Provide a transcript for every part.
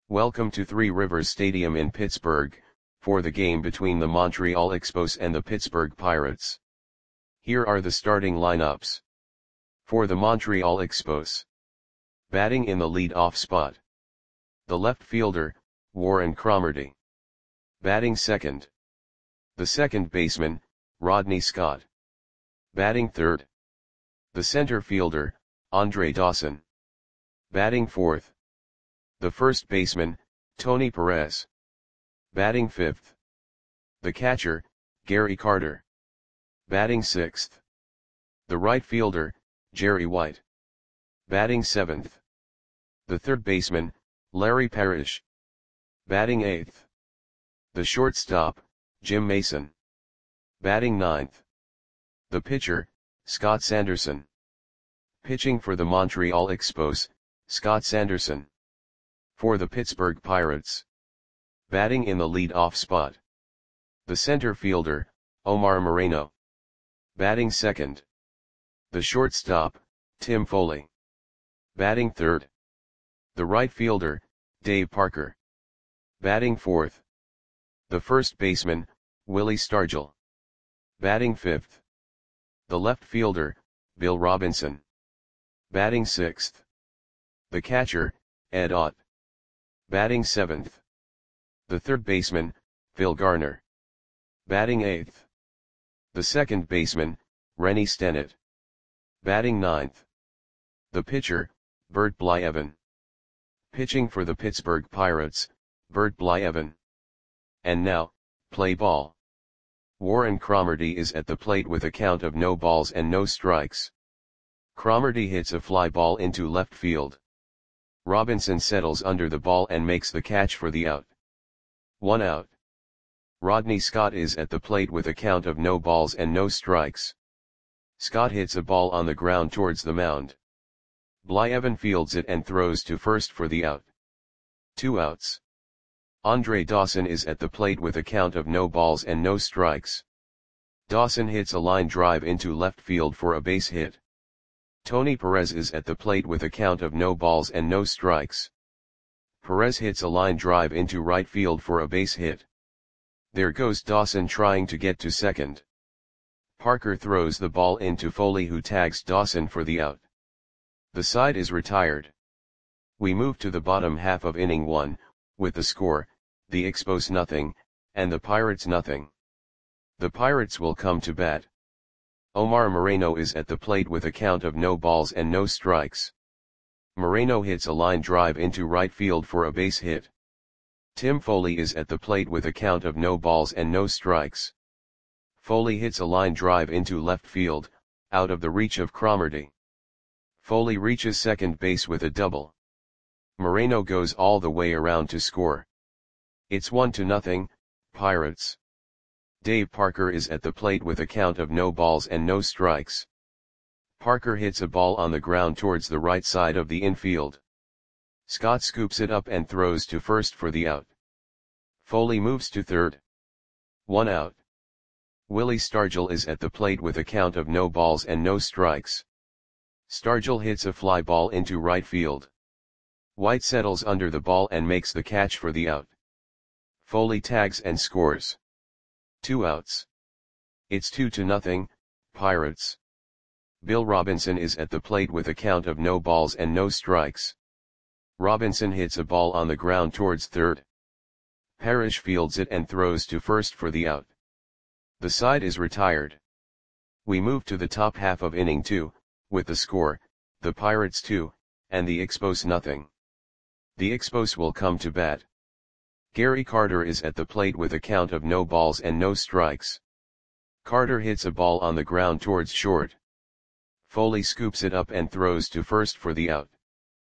Welcome to Three Rivers Stadium in Pittsburgh, for the game between the Montreal Expos and the Pittsburgh Pirates. Here are the starting lineups. For the Montreal Expos. Batting in the lead-off spot. The left fielder, Warren Cromartie. Batting second. The second baseman, Rodney Scott. Batting third. The center fielder, Andre Dawson. Batting fourth. The first baseman, Tony Perez. Batting fifth. The catcher, Gary Carter. Batting sixth. The right fielder, Jerry White. Batting seventh. The third baseman, Larry Parrish. Batting eighth. The shortstop, Jim Mason. Batting ninth. The pitcher, Scott Sanderson. Pitching for the Montreal Expos, Scott Sanderson. For the Pittsburgh Pirates. Batting in the lead-off spot. The center fielder, Omar Moreno. Batting second. The shortstop, Tim Foley. Batting third. The right fielder, Dave Parker. Batting fourth. The first baseman, Willie Stargell. Batting fifth. The left fielder, Bill Robinson. Batting sixth. The catcher, Ed Ott. Batting seventh. The third baseman, Phil Garner. Batting eighth. The second baseman, Rennie Stennett. Batting ninth. The pitcher, Bert Blyleven. Pitching for the Pittsburgh Pirates, Bert Blyleven. And now, play ball. Warren Cromartie is at the plate with a count of no balls and no strikes. Cromartie hits a fly ball into left field. Robinson settles under the ball and makes the catch for the out. 1 out. Rodney Scott is at the plate with a count of no balls and no strikes. Scott hits a ball on the ground towards the mound. Blyleven fields it and throws to first for the out. 2 outs. Andre Dawson is at the plate with a count of no balls and no strikes. Dawson hits a line drive into left field for a base hit. Tony Perez is at the plate with a count of no balls and no strikes. Perez hits a line drive into right field for a base hit. There goes Dawson trying to get to second. Parker throws the ball into Foley, who tags Dawson for the out. The side is retired. We move to the bottom half of inning 1, with the score, the Expos nothing, and the Pirates nothing. The Pirates will come to bat. Omar Moreno is at the plate with a count of no balls and no strikes. Moreno hits a line drive into right field for a base hit. Tim Foley is at the plate with a count of no balls and no strikes. Foley hits a line drive into left field, out of the reach of Cromartie. Foley reaches second base with a double. Moreno goes all the way around to score. It's 1-0, Pirates. Dave Parker is at the plate with a count of no balls and no strikes. Parker hits a ball on the ground towards the right side of the infield. Scott scoops it up and throws to first for the out. Foley moves to third. 1 out. Willie Stargell is at the plate with a count of no balls and no strikes. Stargell hits a fly ball into right field. White settles under the ball and makes the catch for the out. Foley tags and scores. 2 outs. It's 2-0, Pirates. Bill Robinson is at the plate with a count of no balls and no strikes. Robinson hits a ball on the ground towards third. Parrish fields it and throws to first for the out. The side is retired. We move to the top half of inning 2, with the score, the Pirates 2, and the Expos nothing. The Expos will come to bat. Gary Carter is at the plate with a count of no balls and no strikes. Carter hits a ball on the ground towards short. Foley scoops it up and throws to first for the out.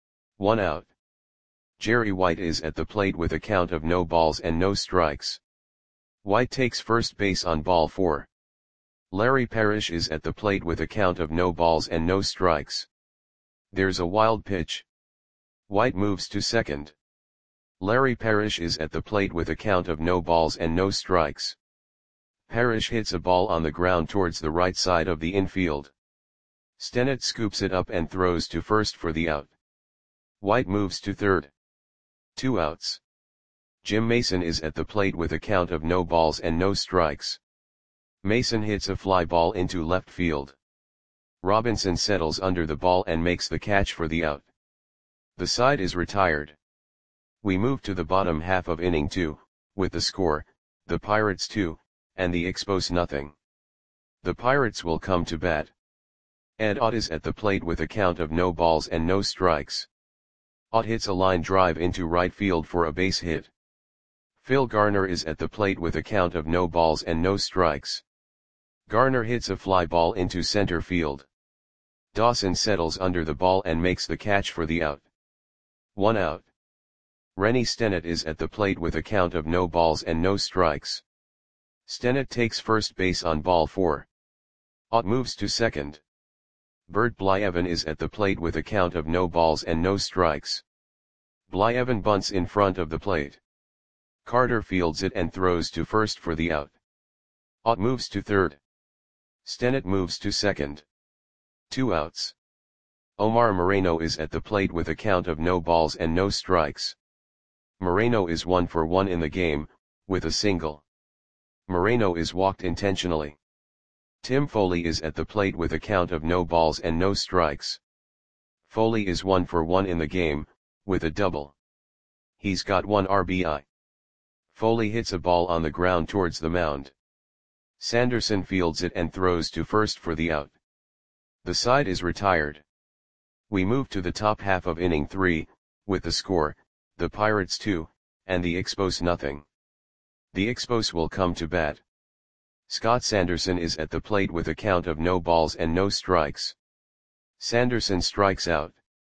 1 out. Jerry White is at the plate with a count of no balls and no strikes. White takes first base on ball 4. Larry Parrish is at the plate with a count of no balls and no strikes. There's a wild pitch. White moves to second. Larry Parrish is at the plate with a count of no balls and no strikes. Parrish hits a ball on the ground towards the right side of the infield. Stennett scoops it up and throws to first for the out. White moves to third. 2 outs. Jim Mason is at the plate with a count of no balls and no strikes. Mason hits a fly ball into left field. Robinson settles under the ball and makes the catch for the out. The side is retired. We move to the bottom half of inning 2, with the score, the Pirates 2, and the Expos nothing. The Pirates will come to bat. Ed Ott is at the plate with a count of no balls and no strikes. Ott hits a line drive into right field for a base hit. Phil Garner is at the plate with a count of no balls and no strikes. Garner hits a fly ball into center field. Dawson settles under the ball and makes the catch for the out. 1 out. Rennie Stennett is at the plate with a count of no balls and no strikes. Stennett takes first base on ball 4. Ott moves to second. Bert Blyevin is at the plate with a count of no balls and no strikes. Blyevin bunts in front of the plate. Carter fields it and throws to first for the out. Ott moves to third. Stennett moves to second. 2 outs. Omar Moreno is at the plate with a count of no balls and no strikes. Moreno is 1 for 1 in the game, with a single. Moreno is walked intentionally. Tim Foley is at the plate with a count of no balls and no strikes. Foley is 1 for 1 in the game, with a double. He's got 1 RBI. Foley hits a ball on the ground towards the mound. Sanderson fields it and throws to first for the out. The side is retired. We move to the top half of inning 3, with the score, the Pirates 2, and the Expos nothing. The Expos will come to bat. Scott Sanderson is at the plate with a count of no balls and no strikes. Sanderson strikes out.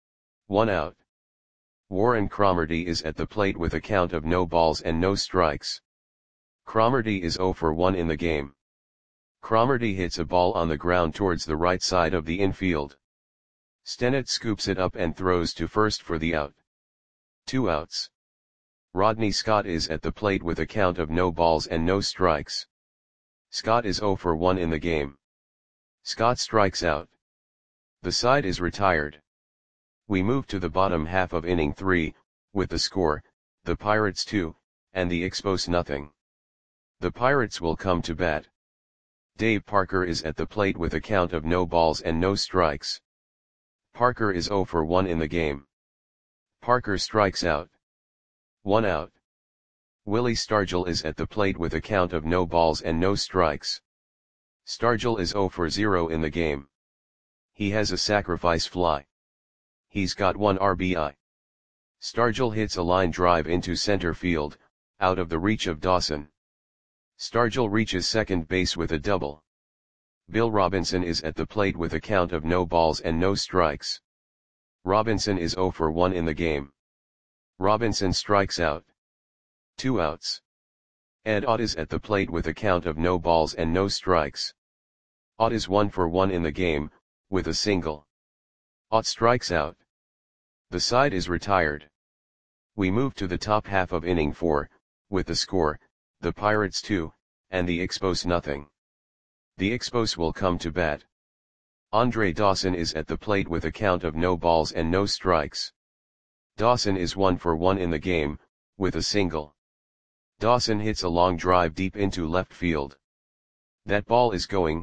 1 out. Warren Cromartie is at the plate with a count of no balls and no strikes. Cromartie is 0 for 1 in the game. Cromartie hits a ball on the ground towards the right side of the infield. Stennett scoops it up and throws to first for the out. 2 outs. Rodney Scott is at the plate with a count of no balls and no strikes. Scott is 0 for 1 in the game. Scott strikes out. The side is retired. We move to the bottom half of inning 3, with the score, the Pirates 2, and the Expos nothing. The Pirates will come to bat. Dave Parker is at the plate with a count of no balls and no strikes. Parker is 0 for 1 in the game. Parker strikes out. 1 out. Willie Stargell is at the plate with a count of no balls and no strikes. Stargell is 0 for 0 in the game. He has a sacrifice fly. He's got 1 RBI. Stargell hits a line drive into center field, out of the reach of Dawson. Stargell reaches second base with a double. Bill Robinson is at the plate with a count of no balls and no strikes. Robinson is 0 for 1 in the game. Robinson strikes out. 2 outs. Ed Ott is at the plate with a count of no balls and no strikes. Ott is 1 for 1 in the game, with a single. Ott strikes out. The side is retired. We move to the top half of inning 4, with the score, the Pirates 2, and the Expos nothing. The Expos will come to bat. Andre Dawson is at the plate with a count of no balls and no strikes. Dawson is 1 for 1 in the game, with a single. Dawson hits a long drive deep into left field. That ball is gone.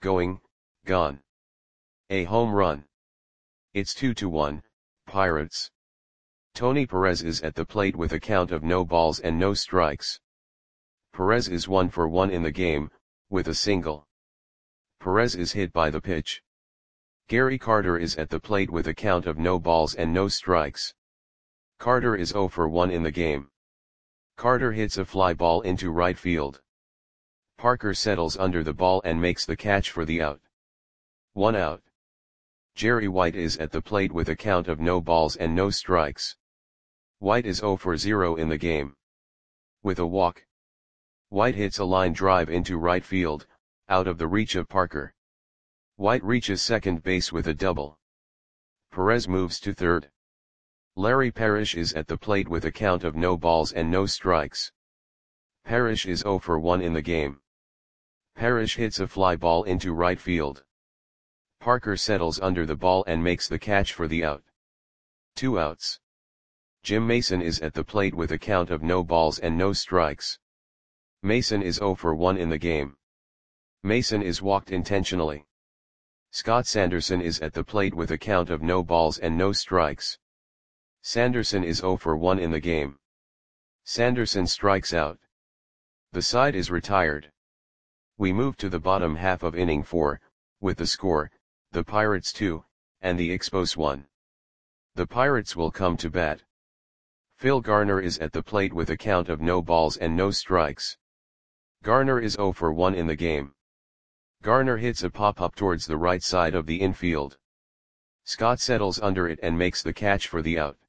A home run. It's 2-1, Pirates. Tony Perez is at the plate with a count of no balls and no strikes. Perez is 1 for 1 in the game, with a single. Perez is hit by the pitch. Gary Carter is at the plate with a count of no balls and no strikes. Carter is 0 for 1 in the game. Carter hits a fly ball into right field. Parker settles under the ball and makes the catch for the out. 1 out. Jerry White is at the plate with a count of no balls and no strikes. White is 0 for 0 in the game. With a walk. White hits a line drive into right field, out of the reach of Parker. White reaches second base with a double. Perez moves to third. Larry Parrish is at the plate with a count of no balls and no strikes. Parrish is 0 for 1 in the game. Parrish hits a fly ball into right field. Parker settles under the ball and makes the catch for the out. 2 outs. Jim Mason is at the plate with a count of no balls and no strikes. Mason is 0 for 1 in the game. Mason is walked intentionally. Scott Sanderson is at the plate with a count of no balls and no strikes. Sanderson is 0 for 1 in the game. Sanderson strikes out. The side is retired. We move to the bottom half of inning 4, with the score, the Pirates 2, and the Expos 1. The Pirates will come to bat. Phil Garner is at the plate with a count of no balls and no strikes. Garner is 0 for 1 in the game. Garner hits a pop-up towards the right side of the infield. Scott settles under it and makes the catch for the out.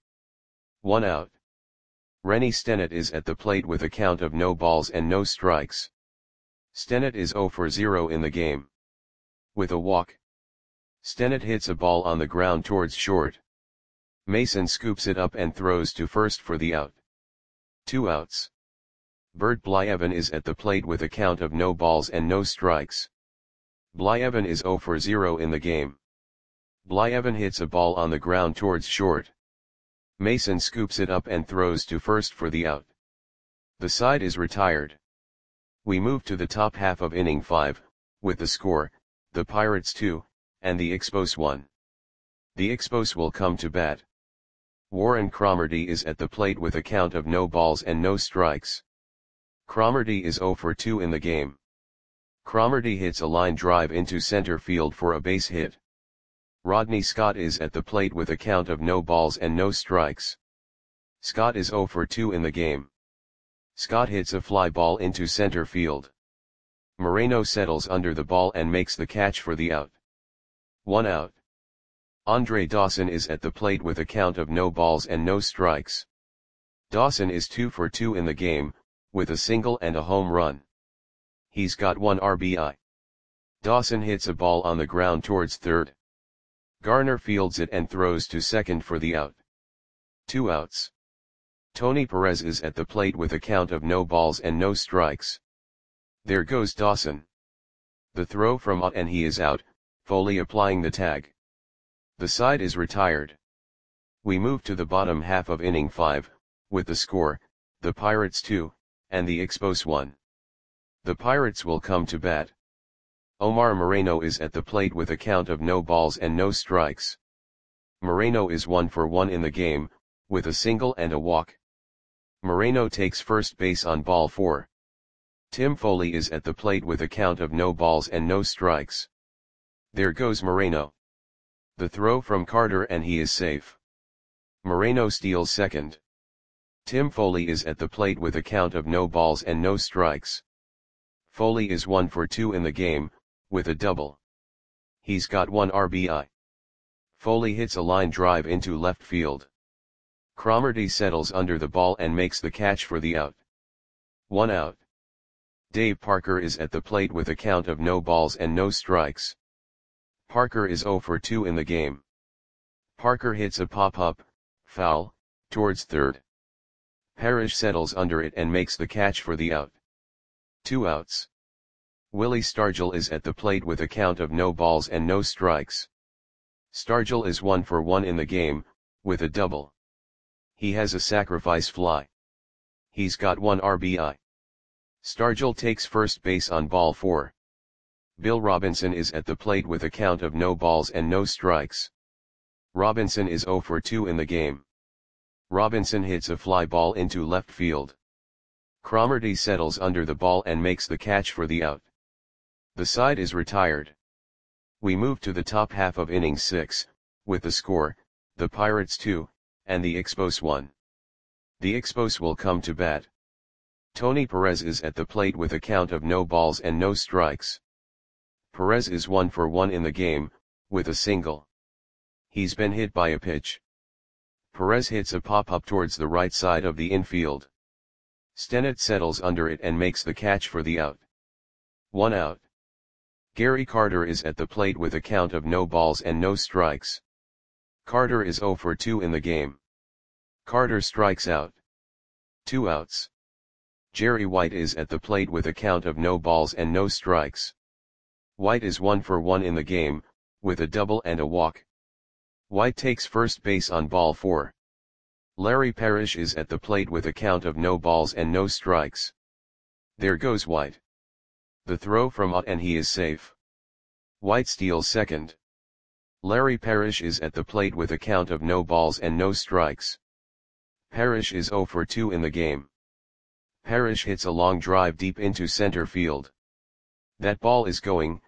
1 out. Rennie Stennett is at the plate with a count of no balls and no strikes. Stennett is 0 for 0 in the game. With a walk, Stennett hits a ball on the ground towards short. Mason scoops it up and throws to first for the out. 2 outs. Bert Blyevin is at the plate with a count of no balls and no strikes. Blyevin is 0 for 0 in the game. Blyevin hits a ball on the ground towards short. Mason scoops it up and throws to first for the out. The side is retired. We move to the top half of inning 5, with the score, the Pirates 2, and the Expos 1. The Expos will come to bat. Warren Cromartie is at the plate with a count of no balls and no strikes. Cromartie is 0 for 2 in the game. Cromartie hits a line drive into center field for a base hit. Rodney Scott is at the plate with a count of no balls and no strikes. Scott is 0 for 2 in the game. Scott hits a fly ball into center field. Moreno settles under the ball and makes the catch for the out. 1 out. Andre Dawson is at the plate with a count of no balls and no strikes. Dawson is 2 for 2 in the game, with a single and a home run. He's got 1 RBI. Dawson hits a ball on the ground towards third. Garner fields it and throws to second for the out. 2 outs. Tony Perez is at the plate with a count of no balls and no strikes. There goes Dawson. The throw from out and he is out, Foley applying the tag. The side is retired. We move to the bottom half of inning 5, with the score, the Pirates 2, and the Expos 1. The Pirates will come to bat. Omar Moreno is at the plate with a count of no balls and no strikes. Moreno is 1 for 1 in the game, with a single and a walk. Moreno takes first base on ball 4. Tim Foley is at the plate with a count of no balls and no strikes. There goes Moreno. The throw from Carter and he is safe. Moreno steals second. Tim Foley is at the plate with a count of no balls and no strikes. Foley is 1 for 2 in the game, with a double. He's got 1 RBI. Foley hits a line drive into left field. Cromartie settles under the ball and makes the catch for the out. 1 out. Dave Parker is at the plate with a count of no balls and no strikes. Parker is 0 for 2 in the game. Parker hits a pop-up, foul, towards third. Parrish settles under it and makes the catch for the out. 2 outs. Willie Stargell is at the plate with a count of no balls and no strikes. Stargell is 1 for 1 in the game, with a double. He has a sacrifice fly. He's got 1 RBI. Stargell takes first base on ball 4. Bill Robinson is at the plate with a count of no balls and no strikes. Robinson is 0 for 2 in the game. Robinson hits a fly ball into left field. Cromartie settles under the ball and makes the catch for the out. The side is retired. We move to the top half of inning 6, with the score, the Pirates 2, and the Expos 1. The Expos will come to bat. Tony Perez is at the plate with a count of no balls and no strikes. Perez is 1 for 1 in the game, with a single. He's been hit by a pitch. Perez hits a pop-up towards the right side of the infield. Stennett settles under it and makes the catch for the out. 1 out. Gary Carter is at the plate with a count of no balls and no strikes. Carter is 0 for 2 in the game. Carter strikes out. 2 outs. Jerry White is at the plate with a count of no balls and no strikes. White is 1 for 1 in the game, with a double and a walk. White takes first base on ball 4. Larry Parrish is at the plate with a count of no balls and no strikes. There goes White. The throw from Ott and he is safe. White steals second. Larry Parrish is at the plate with a count of no balls and no strikes. Parrish is 0 for 2 in the game. Parrish hits a long drive deep into center field. That ball is going,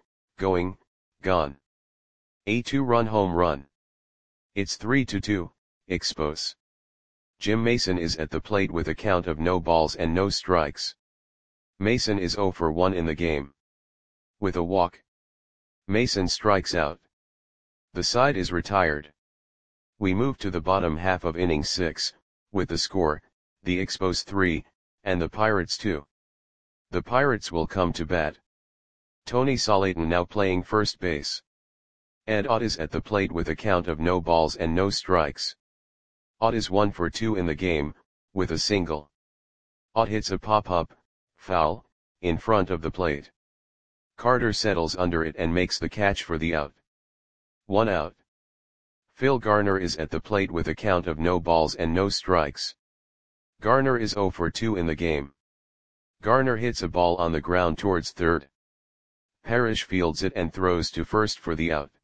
gone. A 2-run home run. It's 3-2, Expos. Jim Mason is at the plate with a count of no balls and no strikes. Mason is 0 for 1 in the game. With a walk, Mason strikes out. The side is retired. We move to the bottom half of inning 6, with the score, the Expos 3, and the Pirates 2. The Pirates will come to bat. Tony Salatin now playing first base. Ed Ott is at the plate with a count of no balls and no strikes. Ott is 1 for 2 in the game, with a single. Ott hits a pop-up, foul, in front of the plate. Carter settles under it and makes the catch for the out. 1 out. Phil Garner is at the plate with a count of no balls and no strikes. Garner is 0 for 2 in the game. Garner hits a ball on the ground towards third. Parrish fields it and throws to first for the out.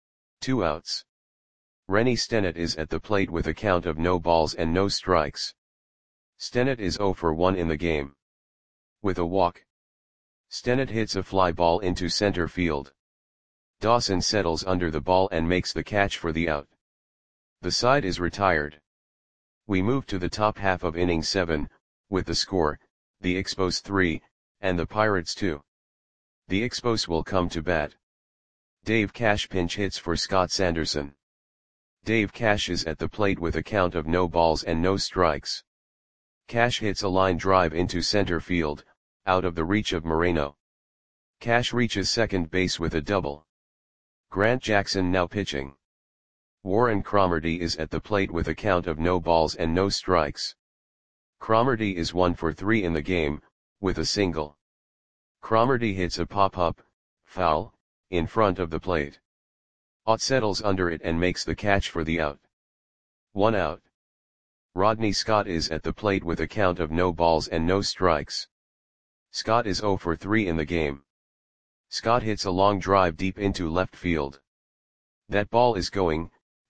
2 outs. Rennie Stennett is at the plate with a count of no balls and no strikes. Stennett is 0 for 1 in the game. With a walk, Stennett hits a fly ball into center field. Dawson settles under the ball and makes the catch for the out. The side is retired. We move to the top half of inning 7, with the score, the Expos 3, and the Pirates 2. The Expos will come to bat. Dave Cash pinch hits for Scott Sanderson. Dave Cash is at the plate with a count of no balls and no strikes. Cash hits a line drive into center field, out of the reach of Moreno. Cash reaches second base with a double. Grant Jackson now pitching. Warren Cromartie is at the plate with a count of no balls and no strikes. Cromartie is 1 for 3 in the game, with a single. Cromartie hits a pop-up, foul, in front of the plate. Ott settles under it and makes the catch for the out. 1 out. Rodney Scott is at the plate with a count of no balls and no strikes. Scott is 0 for 3 in the game. Scott hits a long drive deep into left field. That ball is going,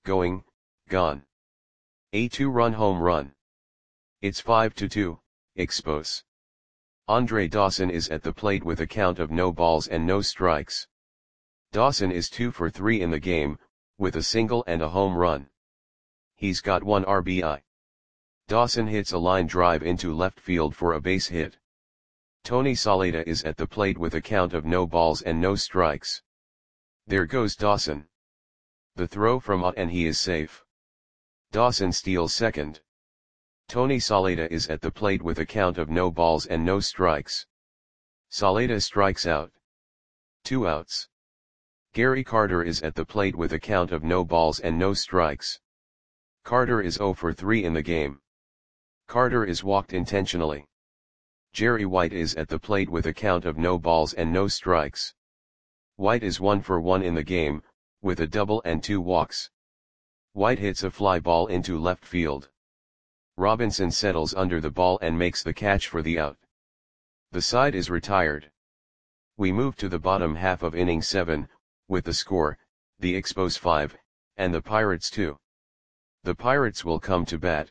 gone. A 2-run home run. It's 5-2, Expos. Andre Dawson is at the plate with a count of no balls and no strikes. Dawson is 2 for 3 in the game, with a single and a home run. He's got 1 RBI. Dawson hits a line drive into left field for a base hit. Tony Saleta is at the plate with a count of no balls and no strikes. There goes Dawson. The throw from Ott and he is safe. Dawson steals second. Tony Saleta is at the plate with a count of no balls and no strikes. Saleta strikes out. 2 outs. Gary Carter is at the plate with a count of no balls and no strikes. Carter is 0 for 3 in the game. Carter is walked intentionally. Jerry White is at the plate with a count of no balls and no strikes. White is 1 for 1 in the game, with a double and 2 walks. White hits a fly ball into left field. Robinson settles under the ball and makes the catch for the out. The side is retired. We move to the bottom half of inning 7, with the score, the Expos 5, and the Pirates 2. The Pirates will come to bat.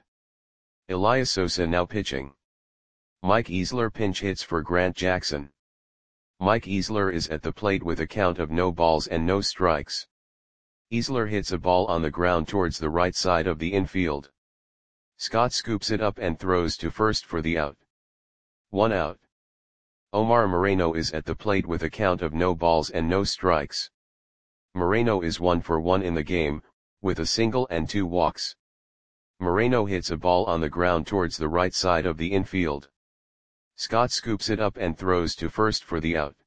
Elias Sosa now pitching. Mike Easler pinch hits for Grant Jackson. Mike Easler is at the plate with a count of no balls and no strikes. Easler hits a ball on the ground towards the right side of the infield. Scott scoops it up and throws to first for the out. 1 out. Omar Moreno is at the plate with a count of no balls and no strikes. Moreno is 1 for 1 in the game, with a single and 2 walks. Moreno hits a ball on the ground towards the right side of the infield. Scott scoops it up and throws to first for the out.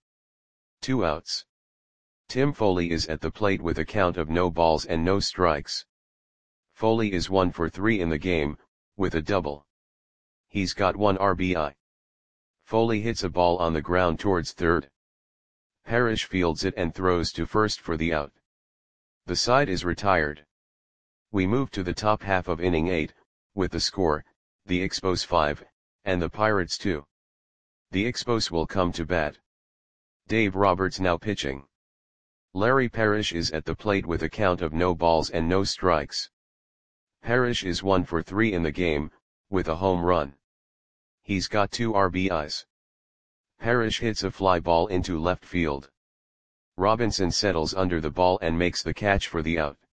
2 outs. Tim Foley is at the plate with a count of no balls and no strikes. Foley is 1 for 3 in the game, with a double. He's got 1 RBI. Foley hits a ball on the ground towards third. Parrish fields it and throws to first for the out. The side is retired. We move to the top half of inning 8, with the score, the Expos 5, and the Pirates 2. The Expos will come to bat. Dave Roberts now pitching. Larry Parrish is at the plate with a count of no balls and no strikes. Parrish is 1 for 3 in the game, with a home run. He's got 2 RBIs. Parrish hits a fly ball into left field. Robinson settles under the ball and makes the catch for the out.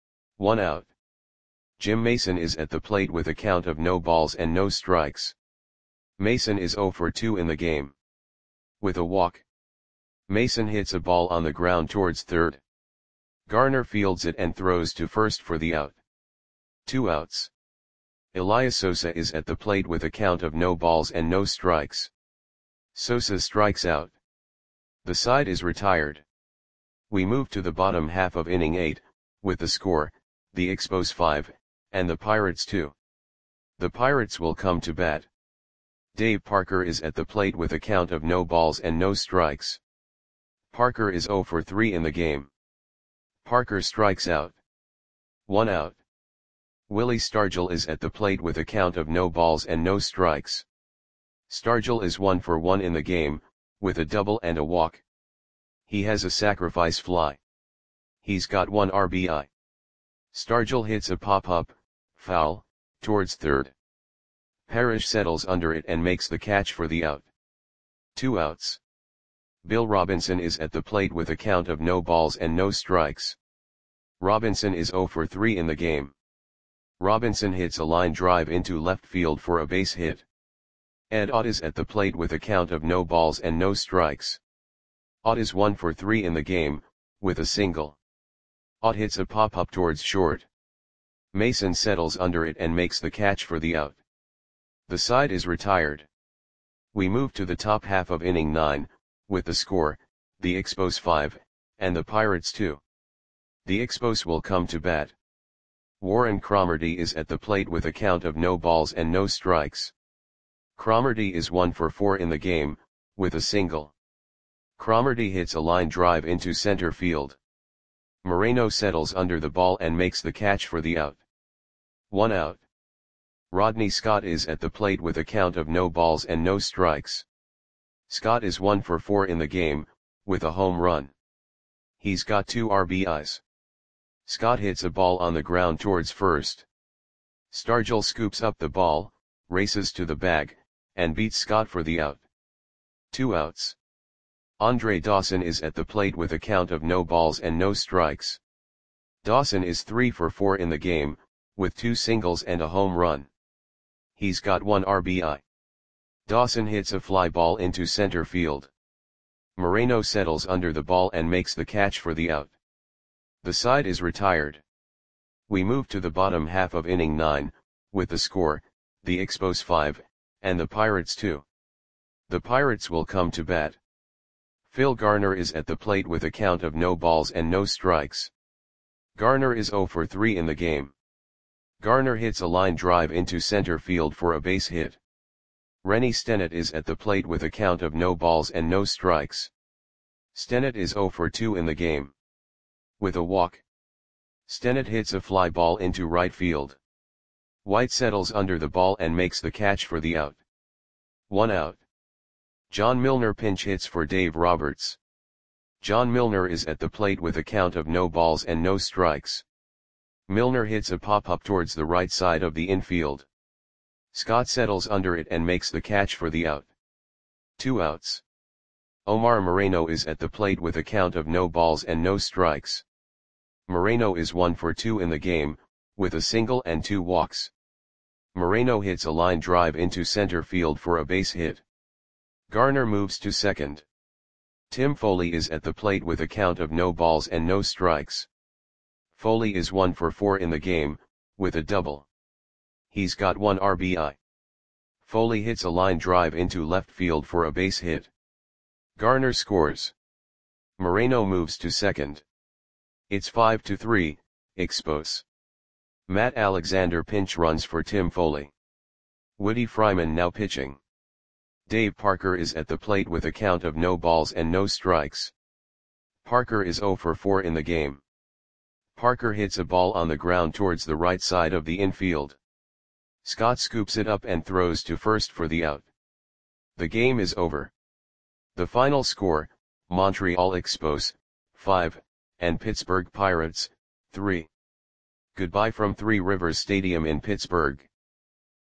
1 out. Jim Mason is at the plate with a count of no balls and no strikes. Mason is 0 for 2 in the game. With a walk. Mason hits a ball on the ground towards third. Garner fields it and throws to first for the out. 2 outs. Elias Sosa is at the plate with a count of no balls and no strikes. Sosa strikes out. The side is retired. We move to the bottom half of inning 8, with the score, the Expos 5, and the Pirates 2. The Pirates will come to bat. Dave Parker is at the plate with a count of no balls and no strikes. Parker is 0 for 3 in the game. Parker strikes out. 1 out. Willie Stargell is at the plate with a count of no balls and no strikes. Stargell is 1 for 1 in the game, with a double and a walk. He has a sacrifice fly. He's got 1 RBI. Stargell hits a pop-up, foul, towards third. Parrish settles under it and makes the catch for the out. 2 outs. Bill Robinson is at the plate with a count of no balls and no strikes. Robinson is 0 for 3 in the game. Robinson hits a line drive into left field for a base hit. Ed Ott is at the plate with a count of no balls and no strikes. Ott is 1 for 3 in the game, with a single. Ott hits a pop-up towards short. Mason settles under it and makes the catch for the out. The side is retired. We move to the top half of inning 9, with the score, the Expos 5, and the Pirates 2. The Expos will come to bat. Warren Cromartie is at the plate with a count of no balls and no strikes. Cromartie is 1 for 4 in the game, with a single. Cromartie hits a line drive into center field. Moreno settles under the ball and makes the catch for the out. 1 out. Rodney Scott is at the plate with a count of no balls and no strikes. Scott is 1 for 4 in the game, with a home run. He's got 2 RBIs. Scott hits a ball on the ground towards first. Stargell scoops up the ball, races to the bag, and beats Scott for the out. 2 outs. Andre Dawson is at the plate with a count of no balls and no strikes. Dawson is 3 for 4 in the game, with 2 singles and a home run. He's got 1 RBI. Dawson hits a fly ball into center field. Moreno settles under the ball and makes the catch for the out. The side is retired. We move to the bottom half of inning 9, with the score, the Expos 5, and the Pirates 2. The Pirates will come to bat. Phil Garner is at the plate with a count of no balls and no strikes. Garner is 0 for 3 in the game. Garner hits a line drive into center field for a base hit. Rennie Stennett is at the plate with a count of no balls and no strikes. Stennett is 0 for 2 in the game. With a walk. Stennett hits a fly ball into right field. White settles under the ball and makes the catch for the out. 1 out. John Milner pinch hits for Dave Roberts. John Milner is at the plate with a count of no balls and no strikes. Milner hits a pop-up towards the right side of the infield. Scott settles under it and makes the catch for the out. 2 outs. Omar Moreno is at the plate with a count of no balls and no strikes. Moreno is 1 for 2 in the game, with a single and 2 walks. Moreno hits a line drive into center field for a base hit. Garner moves to second. Tim Foley is at the plate with a count of no balls and no strikes. Foley is 1 for 4 in the game, with a double. He's got 1 RBI. Foley hits a line drive into left field for a base hit. Garner scores. Moreno moves to second. It's 5-3, Expos. Matt Alexander pinch runs for Tim Foley. Woody Fryman now pitching. Dave Parker is at the plate with a count of no balls and no strikes. Parker is 0 for 4 in the game. Parker hits a ball on the ground towards the right side of the infield. Scott scoops it up and throws to first for the out. The game is over. The final score, Montreal Expos, 5, and Pittsburgh Pirates, 3. Goodbye from Three Rivers Stadium in Pittsburgh.